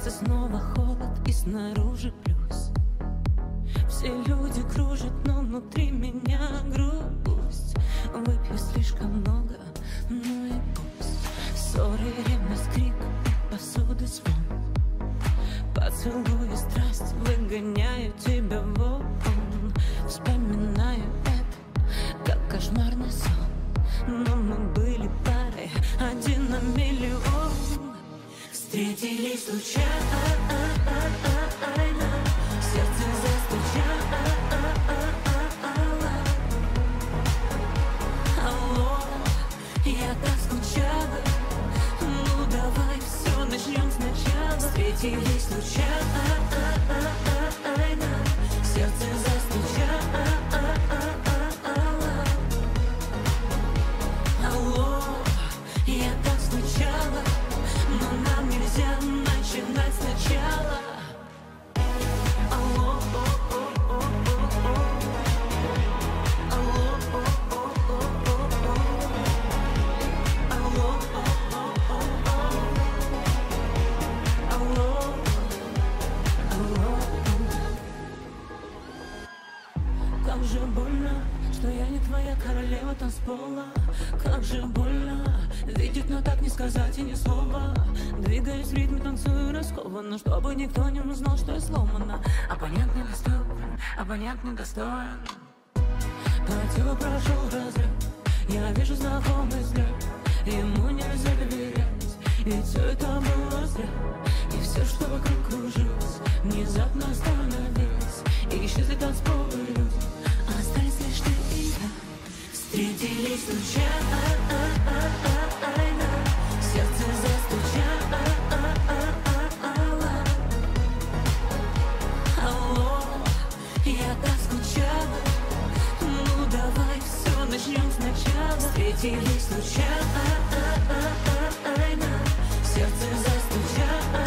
сердце снова холод и снаружи плюс. Все люди кружат, но внутри меня грусть. Выпью слишком много, ну и пусть. Ссоры, ревность, крик и посуды звон. Поцелуй и страсть, выгоняю тебя вон. Вспоминаю это, как кошмарный сон. Но мы были парой, один на миллион. Встретились случайно, сердце застучало. Алло, я так скучала. Ну давай все начнем сначала. Встретились случайно, сердце застучало. Алло, я так скучала. Но нам нельзя начинать сначала. Алло, как же больно, что я не твоя королева танцпола. Как же больно видеть, но так не сказать и ни слова. Двигаюсь в ритме, танцую раскованно, чтобы никто не узнал, что я сломана. Оппонент недоступен, оппонент недостоин. По телу прошел разрыв, я вижу знакомый взгляд. Ему нельзя доверять, ведь все это было зря. И все, что вокруг кружилось, внезапно остановилось. И исчезли танцполы люди, остались лишь ты и я. Встретились случайно, сердце застучало. Алло, я так скучала. Ну давай все начнем сначала. Встретились случайно, сердце застучало.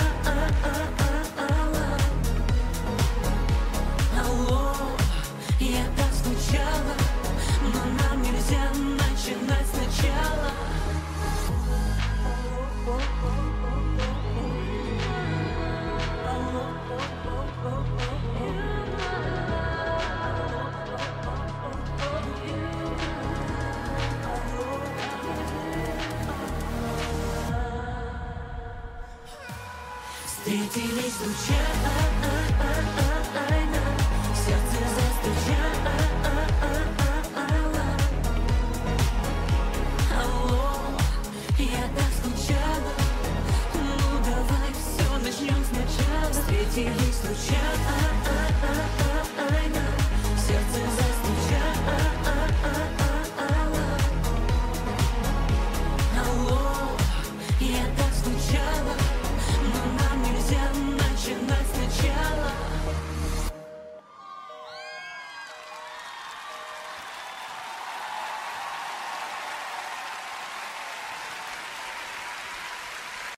Алло, я так скучала. Но нам нельзя начинать сначала. Встретились случайно, сердце застучало. Алло, я так скучала. Ну давай все начнем сначала. Встретились случайно, сердце